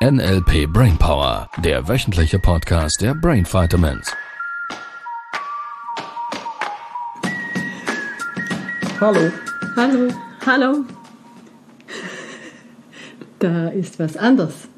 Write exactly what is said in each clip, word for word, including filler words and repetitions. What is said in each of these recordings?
N L P Brainpower, der wöchentliche Podcast der Brain Vitamins. Hallo. Hallo. Hallo. Da ist was anders.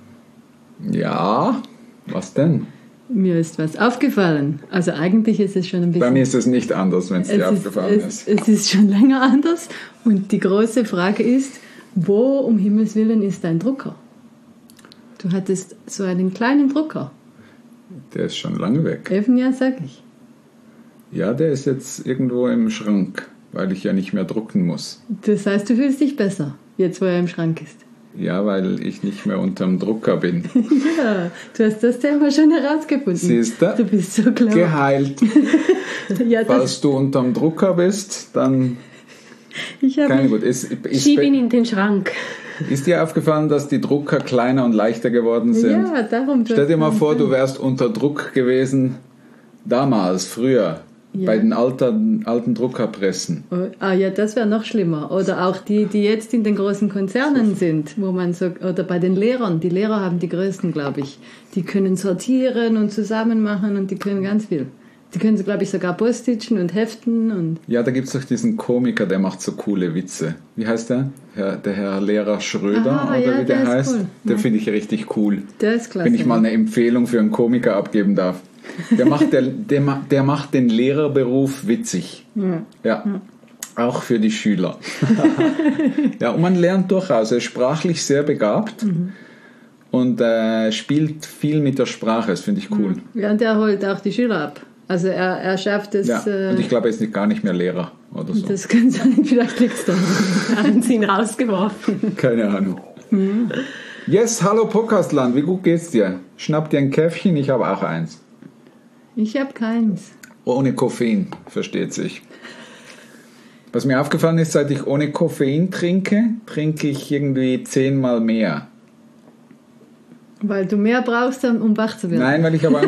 Ja, was denn? Mir ist was aufgefallen. Also eigentlich ist es schon ein bisschen... Bei mir ist es nicht anders, wenn es dir ist, aufgefallen es, ist. Es ist schon länger anders. Und die große Frage ist, wo um Himmels Willen ist dein Drucker? Du hattest so einen kleinen Drucker. Der ist schon lange weg. Eben, ja, sag ich. Ja, der ist jetzt irgendwo im Schrank, weil ich ja nicht mehr drucken muss. Das heißt, du fühlst dich besser, jetzt wo er im Schrank ist. Ja, weil ich nicht mehr unterm Drucker bin. Ja, du hast das Thema schon herausgefunden. Siehst du? Du bist so clever. Geheilt. Ja, Falls du unterm Drucker bist, dann... Ich habe Keine gut. Ist, ist, Schieb ihn in den Schrank. Ist dir aufgefallen, dass die Drucker kleiner und leichter geworden sind? Ja, darum. Stell dir mal vor, du wärst unter Druck gewesen, damals, früher, Ja. bei den alten, alten Druckerpressen. Oh, ah ja, das wäre noch schlimmer. Oder auch die, die jetzt in den großen Konzernen sind, wo man so, oder bei den Lehrern. Die Lehrer haben die größten, glaube ich. Die können sortieren und zusammen machen und die können ganz viel. Die können, glaube ich, sogar Postitchen und heften und... Ja, da gibt es doch diesen Komiker, der macht so coole Witze. Wie heißt der? Herr, der Herr Lehrer Schröder, Aha, oder ja, wie der, der ist heißt? cool. Der Ja. finde ich richtig cool. Der ist klasse. Wenn ich mal eine Empfehlung für einen Komiker abgeben darf. Der macht, der, der, ma- der macht den Lehrerberuf witzig. Ja. Ja. Auch für die Schüler. Ja, und man lernt durchaus. Er ist sprachlich sehr begabt Mhm. und äh, spielt viel mit der Sprache. Das finde ich cool. Ja, und der holt auch die Schüler ab. Also er, er schafft es... Ja. äh, Und ich glaube, er ist nicht, gar nicht mehr Lehrer oder so. das kann sein, vielleicht liegt es da. Haben sie ihn rausgeworfen. Keine Ahnung. Yes, hallo Podcastland, wie gut geht's dir? Schnapp dir ein Käffchen, ich habe auch eins. Ich habe keins. Ohne Koffein, versteht sich. Was mir aufgefallen ist, seit ich ohne Koffein trinke, trinke ich irgendwie zehnmal mehr. Weil du mehr brauchst, um wach zu werden. Nein, weil ich aber...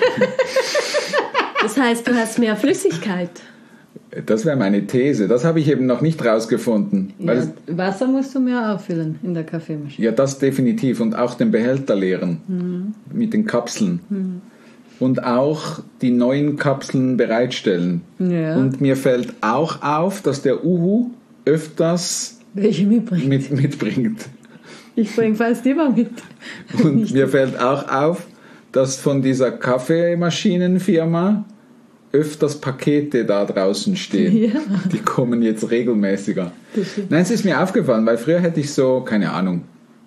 Das heißt, du hast mehr Flüssigkeit. Das wäre meine These. Das habe ich eben noch nicht rausgefunden. Weil Ja, es, Wasser musst du mehr auffüllen in der Kaffeemaschine. ja, das definitiv. Und auch den Behälter leeren mit den Kapseln. Und auch die neuen Kapseln bereitstellen. Ja. Und mir fällt auch auf, dass der Uhu öfters Welche mitbringt? mit, mitbringt. Ich bringe fast immer mit. Und mir fällt auch auf, dass von dieser Kaffeemaschinenfirma öfters Pakete da draußen stehen. Ja. Die kommen jetzt regelmäßiger. Das stimmt. Nein, es ist mir aufgefallen, weil früher hätte ich so, keine Ahnung,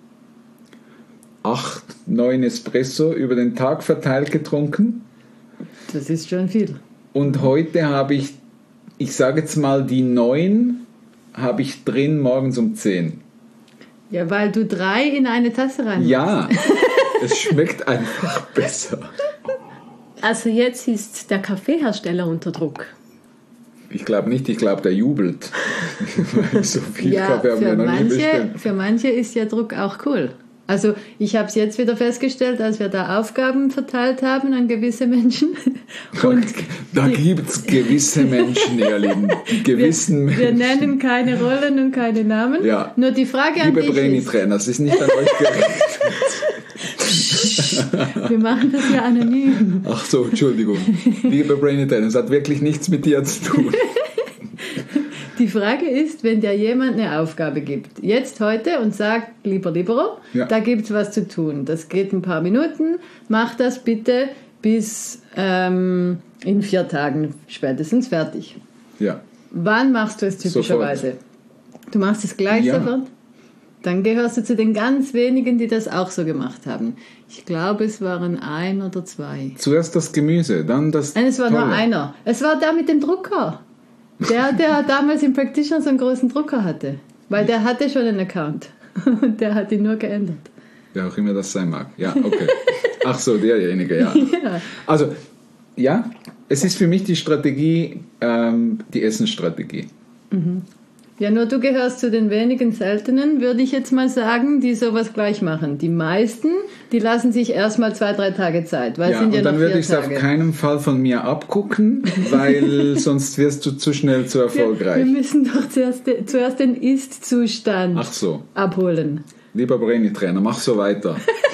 acht, neun Espresso über den Tag verteilt getrunken. Das ist schon viel. Und heute habe ich, ich sage jetzt mal, die neun habe ich drin morgens um zehn. Ja, weil du drei in eine Tasse rein Ja, es schmeckt einfach besser. Also jetzt ist der Kaffeehersteller unter Druck. Ich glaube nicht, ich glaube, der jubelt. Weil so viel Ja, Kaffee haben wir für noch nie manche, bestellt. für manche ist ja Druck auch cool. Also ich habe es jetzt wieder festgestellt, als wir da Aufgaben verteilt haben an gewisse Menschen. Und Da gibt es gewisse Menschen, ihr Lieben. Die gewissen wir, wir Menschen. nennen keine Rollen und keine Namen. Ja. Nur die Frage an Liebe dich Brainy-Trainer, es ist nicht an euch gerichtet. ist, wir machen das ja anonym. Ach so, Entschuldigung. Liebe Brainy-Trainer, es hat wirklich nichts mit dir zu tun. Die Frage ist, wenn dir jemand eine Aufgabe gibt, jetzt heute und sagt, lieber Libero, Ja. da gibt es was zu tun. Das geht ein paar Minuten, mach das bitte bis ähm, in vier Tagen spätestens fertig. Ja. Wann machst du es typischerweise? Du machst es gleich Ja. sofort? Dann gehörst du zu den ganz wenigen, die das auch so gemacht haben. Ich glaube, es waren ein oder zwei. Zuerst das Gemüse, dann das Nein, es war nur Tolle. einer. Es war der mit dem Drucker. Der, der damals im Practitioner so einen großen Drucker hatte. Weil der hatte schon einen Account. Und der hat ihn nur geändert. Wer auch immer das sein mag. Ja, okay. Ach so, derjenige, ja. Ja. Also, ja, es ist für mich die Strategie, ähm, die Essensstrategie. Ja, nur du gehörst zu den wenigen Seltenen, würde ich jetzt mal sagen, die sowas gleich machen. Die meisten, die lassen sich erstmal zwei, drei Tage Zeit, weil es Ja, sind ja und dann noch würde vier ich es auf Tage. keinen Fall von mir abgucken, weil sonst wirst du zu schnell zu Wir, erfolgreich. wir müssen doch zuerst, zuerst den Ist-Zustand Ach so, abholen. lieber Brainy-Trainer, mach so weiter.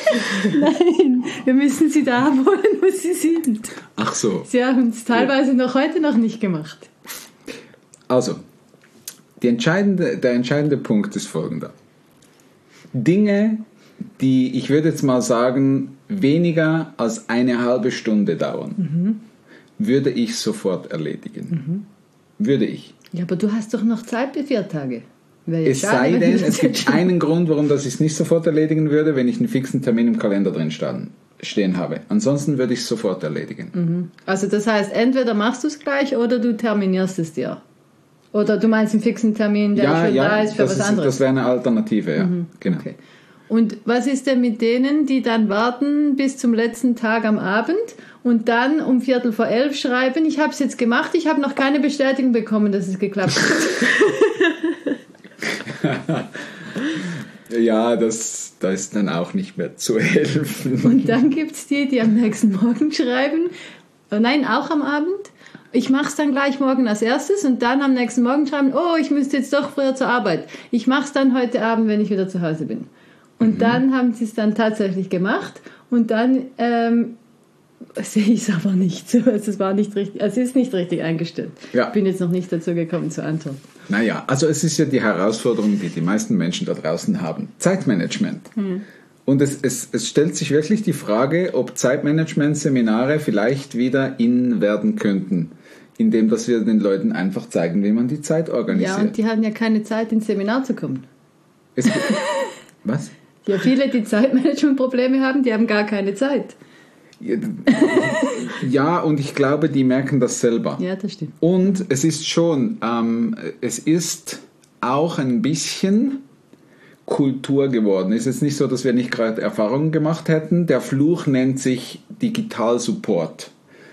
Nein, wir müssen sie da abholen, wo sie sind. Ach so. Sie haben es teilweise noch heute noch nicht gemacht. Also, die entscheidende, der entscheidende Punkt ist folgender. Dinge, die, ich würde jetzt mal sagen, weniger als eine halbe Stunde dauern, mhm. würde ich sofort erledigen. Mhm. Würde ich. Ja, aber du hast doch noch Zeit für vier Tage. Es sei denn, es gibt einen Grund, warum das ich es nicht sofort erledigen würde, wenn ich einen fixen Termin im Kalender drin stehen habe. Ansonsten würde ich es sofort erledigen. Mhm. Also das heißt, entweder machst du es gleich oder du terminierst es dir. Oder du meinst einen fixen Termin, der ja, schon ja, da ist für das was ist, anderes. Das wäre eine Alternative, ja. Mhm. Genau. Okay. Und was ist denn mit denen, die dann warten bis zum letzten Tag am Abend und dann um Viertel vor elf schreiben, ich habe es jetzt gemacht, ich habe noch keine Bestätigung bekommen, dass es geklappt hat? Ja, das, da ist dann auch nicht mehr zu helfen. Und dann gibt es die, die am nächsten Morgen schreiben, oh nein, auch am Abend, ich mache es dann gleich morgen als erstes und dann am nächsten Morgen schreiben, oh, ich müsste jetzt doch früher zur Arbeit. Ich mache es dann heute Abend, wenn ich wieder zu Hause bin. Und mhm. dann haben sie es dann tatsächlich gemacht und dann ähm, sehe ich es aber nicht so. Also es war nicht richtig, es ist nicht richtig eingestellt. Ja. Ich bin jetzt noch nicht dazu gekommen zu antworten. Naja, also es ist ja die Herausforderung, die die meisten Menschen da draußen haben. Zeitmanagement. Mhm. Und es, es, es stellt sich wirklich die Frage, ob Zeitmanagement-Seminare vielleicht wieder in werden könnten, indem dass wir den Leuten einfach zeigen, wie man die Zeit organisiert. Ja, und die haben ja keine Zeit, ins Seminar zu kommen. Es, was? Ja, viele, die Zeitmanagement-Probleme haben, die haben gar keine Zeit. Ja, und ich glaube, die merken das selber. Ja, das stimmt. Und es ist schon, ähm, es ist auch ein bisschen Kultur geworden. Es ist jetzt nicht so, dass wir nicht gerade Erfahrungen gemacht hätten. Der Fluch nennt sich Digital-Support.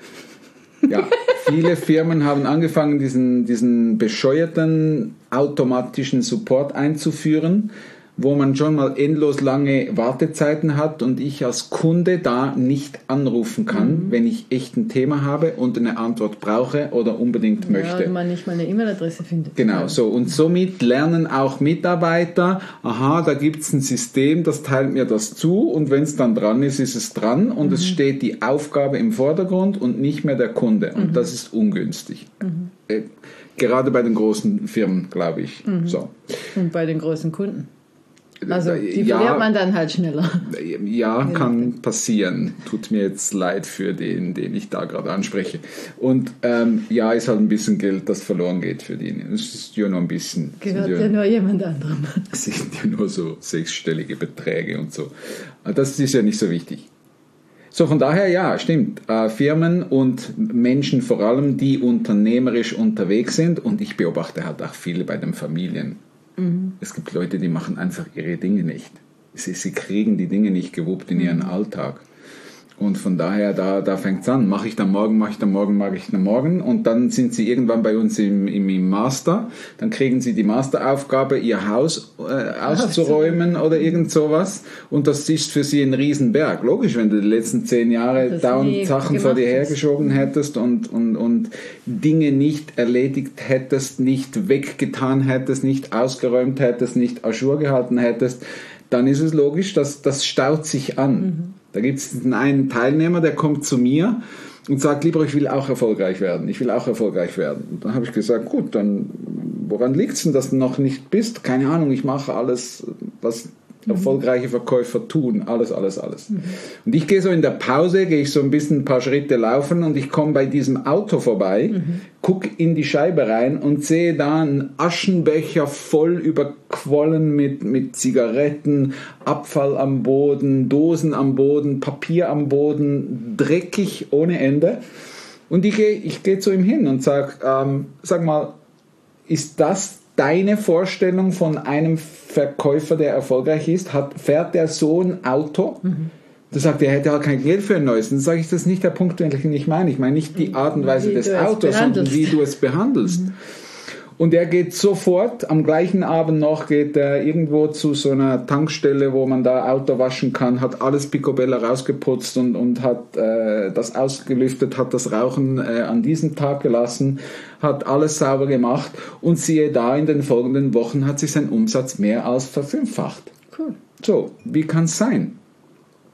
Ja, viele Firmen haben angefangen, diesen, diesen bescheuerten automatischen Support einzuführen, wo man schon mal endlos lange Wartezeiten hat und ich als Kunde da nicht anrufen kann, mhm. wenn ich echt ein Thema habe und eine Antwort brauche oder unbedingt ja, möchte. Oder man nicht mal eine E-Mail-Adresse findet. Genau, so. Und somit lernen auch Mitarbeiter, aha, da gibt es ein System, das teilt mir das zu und wenn es dann dran ist, ist es dran und mhm. es steht die Aufgabe im Vordergrund und nicht mehr der Kunde. Und mhm. das ist ungünstig. Mhm. Äh, gerade bei den großen Firmen, glaube ich. Mhm. So. Und bei den großen Kunden. Also die ja, verliert man dann halt schneller. Ja, kann passieren. Tut mir jetzt leid für den, den ich da gerade anspreche. Und ähm, ja, ist halt ein bisschen Geld, das verloren geht für die. Es ist ja nur ein bisschen. Gehört ja, ja nur jemand anderem. Es sind ja nur so sechsstellige Beträge und so. Das ist ja nicht so wichtig. So, von daher, ja, stimmt. Äh, Firmen und Menschen vor allem, die unternehmerisch unterwegs sind. Und ich beobachte halt auch viele bei den Familien. Mhm. Es gibt Leute, die machen einfach ihre Dinge nicht. Sie, sie kriegen die Dinge nicht gewuppt in ihren mhm. Alltag. Und von daher, da, da fängt es an. Mache ich dann morgen, mache ich dann morgen, mache ich dann morgen. Und dann sind sie irgendwann bei uns im, im, im Master. Dann kriegen sie die Masteraufgabe, ihr Haus äh, auszuräumen oder irgend sowas. Und das ist für sie ein Riesenberg. Logisch, wenn du die letzten zehn Jahre dauernd Sachen vor dir hergeschoben hättest und, und, und Dinge nicht erledigt hättest, nicht weggetan hättest, nicht ausgeräumt hättest, nicht à jour gehalten hättest, dann ist es logisch, dass das staut sich an. Mhm. Da gibt es einen Teilnehmer, der kommt zu mir und sagt, lieber, ich will auch erfolgreich werden. Ich will auch erfolgreich werden. Und dann habe ich gesagt, gut, dann woran liegt es denn, dass du noch nicht bist? Keine Ahnung, ich mache alles, was erfolgreiche Verkäufer tun. Alles, alles, alles. Mhm. Und ich gehe so in der Pause, gehe ich so ein bisschen ein paar Schritte laufen und ich komme bei diesem Auto vorbei, mhm. gucke in die Scheibe rein und sehe da einen Aschenbecher voll überquollen mit, mit Zigaretten, Abfall am Boden, Dosen am Boden, Papier am Boden, dreckig ohne Ende. Und ich gehe ich gehe zu ihm hin und sage, ähm, sag mal, ist das deine Vorstellung von einem Verkäufer, der erfolgreich ist? Hat, fährt der so ein Auto? Mhm. Da sagt er, er hätte halt kein Geld für ein neues. Dann sage ich, das ist nicht der Punkt, den ich meine. Ich meine nicht die Art und Weise wie des Autos, sondern wie du es behandelst. Mhm. Und er geht sofort, am gleichen Abend noch, geht er irgendwo zu so einer Tankstelle, wo man da Auto waschen kann, hat alles picobello rausgeputzt und, und hat äh, das ausgelüftet, hat das Rauchen äh, an diesem Tag gelassen, hat alles sauber gemacht und siehe da, in den folgenden Wochen hat sich sein Umsatz mehr als verfünffacht. Cool. So, wie kann es sein?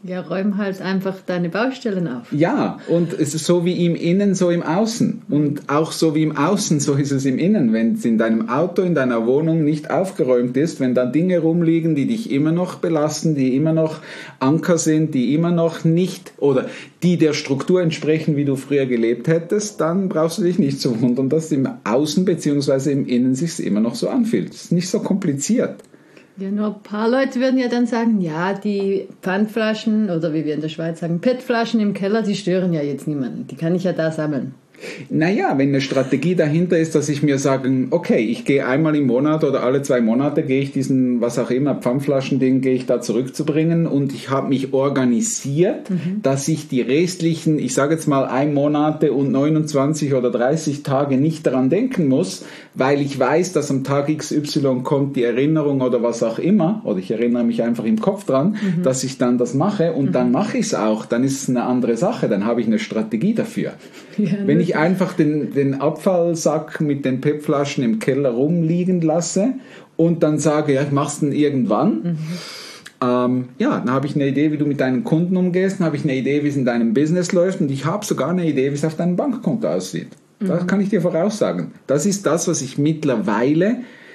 Ja, räum halt einfach deine Baustellen auf. Ja, und es ist so wie im Innen, so im Außen. Und auch so wie im Außen, so ist es im Innen. Wenn es in deinem Auto, in deiner Wohnung nicht aufgeräumt ist, wenn da Dinge rumliegen, die dich immer noch belasten, die immer noch Anker sind, die immer noch nicht oder die der Struktur entsprechen, wie du früher gelebt hättest, dann brauchst du dich nicht zu wundern, dass im Außen bzw. im Innen sich immer noch so anfühlt. Es ist nicht so kompliziert. Ja, nur ein paar Leute würden ja dann sagen, ja, die Pfandflaschen oder wie wir in der Schweiz sagen, P E T-Flaschen im Keller, die stören ja jetzt niemanden. Die kann ich ja da sammeln. Naja, wenn eine Strategie dahinter ist, dass ich mir sage, okay, ich gehe einmal im Monat oder alle zwei Monate, gehe ich diesen, was auch immer, Pfandflaschending, gehe ich da zurückzubringen und ich habe mich organisiert, mhm. dass ich die restlichen, ich sage jetzt mal ein Monate und neunundzwanzig oder dreißig Tage nicht daran denken muss, weil ich weiß, dass am Tag X Y kommt die Erinnerung oder was auch immer, oder ich erinnere mich einfach im Kopf dran, mhm. dass ich dann das mache und mhm. dann mache ich es auch, dann ist es eine andere Sache, dann habe ich eine Strategie dafür. Ja, wenn ich einfach den, den Abfallsack mit den P E T-Flaschen im Keller rumliegen lasse und dann sage, ja, ich mache es dann irgendwann, mhm. ähm, ja, dann habe ich eine Idee, wie du mit deinen Kunden umgehst, dann habe ich eine Idee, wie es in deinem Business läuft und ich habe sogar eine Idee, wie es auf deinem Bankkonto aussieht. Mhm. Das kann ich dir voraussagen. Das ist das, was ich mittlerweile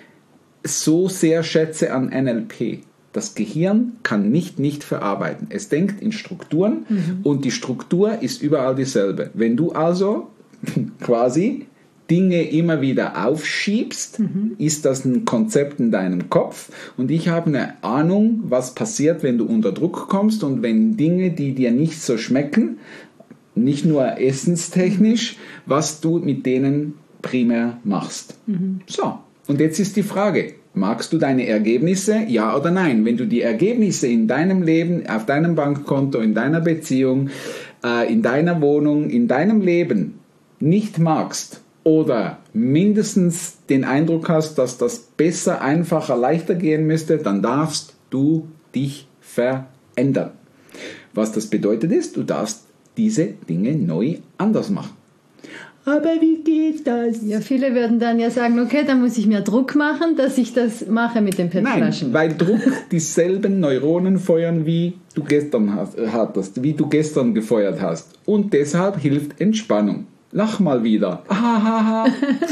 so sehr schätze an N L P. Das Gehirn kann nicht nicht verarbeiten. Es denkt in Strukturen mhm. und die Struktur ist überall dieselbe. Wenn du also quasi Dinge immer wieder aufschiebst, mhm. ist das ein Konzept in deinem Kopf und ich habe eine Ahnung, was passiert, wenn du unter Druck kommst und wenn Dinge, die dir nicht so schmecken, nicht nur essenstechnisch, was du mit denen primär machst. Mhm. So, und jetzt ist die Frage, magst du deine Ergebnisse, ja oder nein? Wenn du die Ergebnisse in deinem Leben, auf deinem Bankkonto, in deiner Beziehung, äh, in deiner Wohnung, in deinem Leben nicht magst oder mindestens den Eindruck hast, dass das besser, einfacher, leichter gehen müsste, dann darfst du dich verändern. Was das bedeutet ist, du darfst diese Dinge neu anders machen. Aber wie geht das? Ja, viele würden dann ja sagen, okay, dann muss ich mir Druck machen, dass ich das mache mit den P E T-Flaschen. Nein, weil Druck dieselben Neuronen feuern, wie du gestern hast, hattest, wie du gestern gefeuert hast. Und deshalb hilft Entspannung. Lach mal wieder. Ahaha.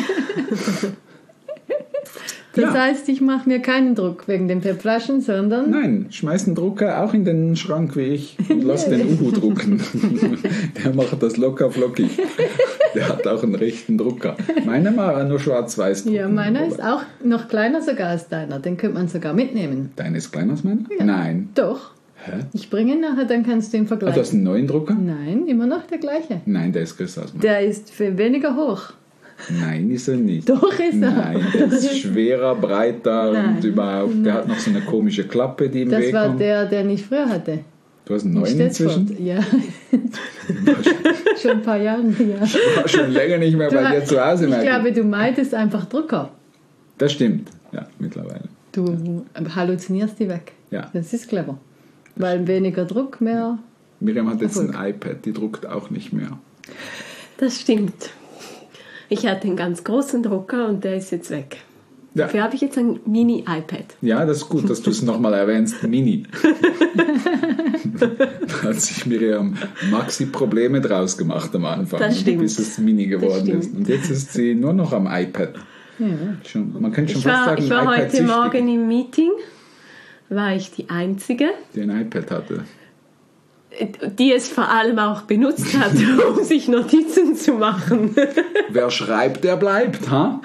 Das ja. heißt, ich mache mir keinen Druck wegen den P E T-Flaschen, sondern... Nein, schmeiß den Drucker auch in den Schrank wie ich und lass den Uhu drucken. Der macht das locker flockig. Der hat auch einen rechten Drucker. Meiner war nur schwarz-weiß drucken. Ja, meiner ist auch noch kleiner sogar als deiner. Den könnte man sogar mitnehmen. Deiner ist kleiner als meiner? Ja. Nein. Doch. Hä? Ich bringe ihn nachher, dann kannst du ihn Ah, vergleichen. du hast einen neuen Drucker? Nein, immer noch der gleiche. Nein, der ist größer als meiner. Der ist für weniger hoch. Nein, ist er nicht. Doch ist er. Nein, der ist schwerer, breiter Nein. und überhaupt. Der hat noch so eine komische Klappe, die im Das Weg war kommt. der, der ich früher hatte. Du hast einen neuen inzwischen? Stetsford. Ja. Schon ein paar Jahre. Ja. Ich war schon länger nicht mehr Du bei hast- dir zu Hause. Ich Michael. glaube, du meintest einfach Drucker. Das stimmt, ja, mittlerweile. Du halluzinierst die weg. Ja. Das ist clever. Weil weniger Druck, mehr... Miriam hat jetzt Erfolg. ein iPad, die druckt auch nicht mehr. Das stimmt. Ich hatte einen ganz großen Drucker und der ist jetzt weg. Ja. Dafür habe ich jetzt ein Mini-iPad. Ja, das ist gut, dass du es nochmal erwähnst. Mini. Da hat sich Miriam maxi Probleme draus gemacht am Anfang, Das stimmt. bis es Mini geworden Das ist. stimmt. Und jetzt ist sie nur noch am iPad. Ja. Schon, man könnte schon Ich fast war, sagen, ich war iPad heute süchtig, Morgen im Meeting, war ich die Einzige, die ein iPad hatte. die es vor allem auch benutzt hat, um sich Notizen zu machen. Wer schreibt, der bleibt, ha?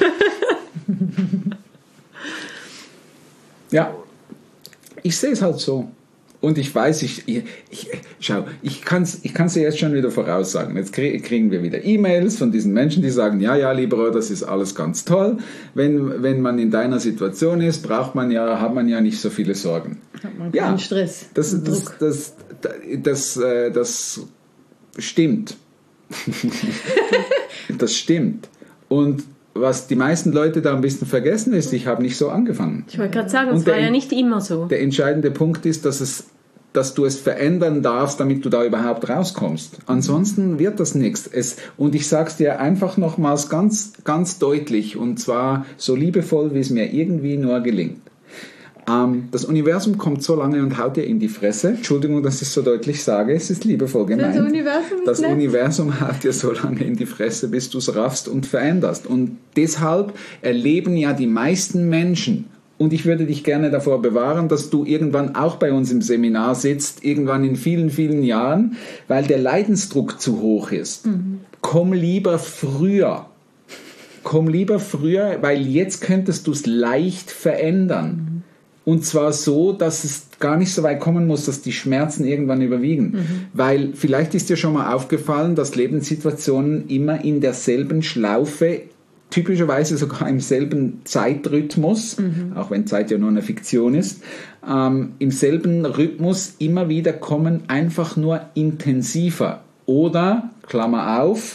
Ja, ich sehe es halt so. Und ich weiß, ich, ich, ich schau, ich kann es ich kann's dir jetzt schon wieder voraussagen. Jetzt krie- kriegen wir wieder E-Mails von diesen Menschen, die sagen, ja, ja, lieber, das ist alles ganz toll. Wenn, wenn man in deiner Situation ist, braucht man ja, hat man ja nicht so viele Sorgen. Hat man Ja, keinen Stress. Das, und das, Druck. das, das, das, äh, das stimmt. Das stimmt. Und was die meisten Leute da ein bisschen vergessen ist, ich habe nicht so angefangen. Ich wollte gerade sagen, Und es war der- ja nicht immer so. Der entscheidende Punkt ist, dass, es, dass du es verändern darfst, damit du da überhaupt rauskommst. Ansonsten wird das nichts. Es, und ich sage es dir einfach nochmals ganz, ganz deutlich, und zwar so liebevoll, wie es mir irgendwie nur gelingt. Ähm, das Universum kommt so lange und haut dir in die Fresse. Entschuldigung, dass ich es so deutlich sage, es ist liebevoll gemeint. Das Universum ist Das nett. Universum haut dir so lange in die Fresse, bis du es raffst und veränderst. Und deshalb erleben ja die meisten Menschen, und ich würde dich gerne davor bewahren, dass du irgendwann auch bei uns im Seminar sitzt, irgendwann in vielen, vielen Jahren, weil der Leidensdruck zu hoch ist. Mhm. Komm lieber früher. Komm lieber früher, weil jetzt könntest du es leicht verändern. Mhm. Und zwar so, dass es gar nicht so weit kommen muss, dass die Schmerzen irgendwann überwiegen. Mhm. Weil vielleicht ist dir schon mal aufgefallen, dass Lebenssituationen immer in derselben Schlaufe, typischerweise sogar im selben Zeitrhythmus, mhm. auch wenn Zeit ja nur eine Fiktion ist, ähm, im selben Rhythmus immer wieder kommen, einfach nur intensiver. Oder, Klammer auf,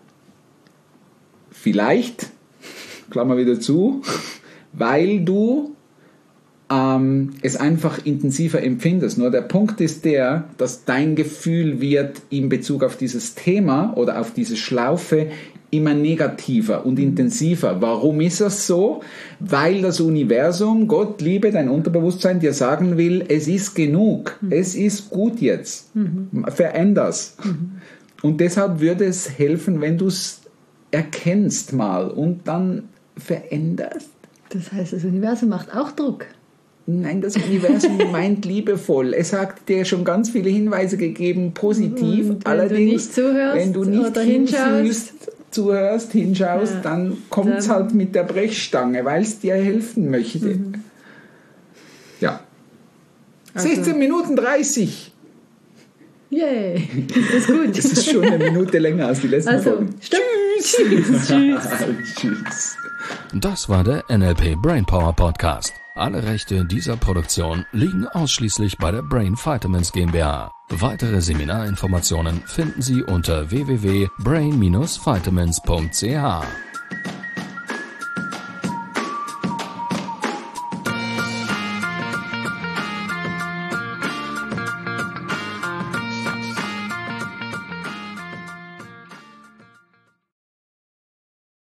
vielleicht, Klammer wieder zu, weil du ähm, es einfach intensiver empfindest. Nur der Punkt ist der, dass dein Gefühl wird in Bezug auf dieses Thema oder auf diese Schlaufe immer negativer und intensiver. Warum ist das so? Weil das Universum, Gott, Liebe, dein Unterbewusstsein dir sagen will, es ist genug, mhm. es ist gut jetzt, mhm. veränder's. Mhm. Und deshalb würde es helfen, wenn du es erkennst mal und dann veränderst. Das heißt, das Universum macht auch Druck. Nein, das Universum meint liebevoll. Es hat dir schon ganz viele Hinweise gegeben, positiv. Und wenn Allerdings, du nicht zuhörst wenn du nicht oder hinfühlst, hinschaust, zuhörst, hinschaust, ja, dann kommt es halt mit der Brechstange, weil es dir helfen möchte. Mhm. Ja. Also. sechzehn Minuten dreißig. Yay, das ist gut. Das ist schon eine Minute länger als die letzten also, Folgen. Stopp. Tschüss. Tschüss. Tschüss. Das war der N L P Brainpower Podcast. Alle Rechte dieser Produktion liegen ausschließlich bei der Brain Vitamins GmbH. Weitere Seminarinformationen finden Sie unter w w w punkt brain dash vitamins punkt c h.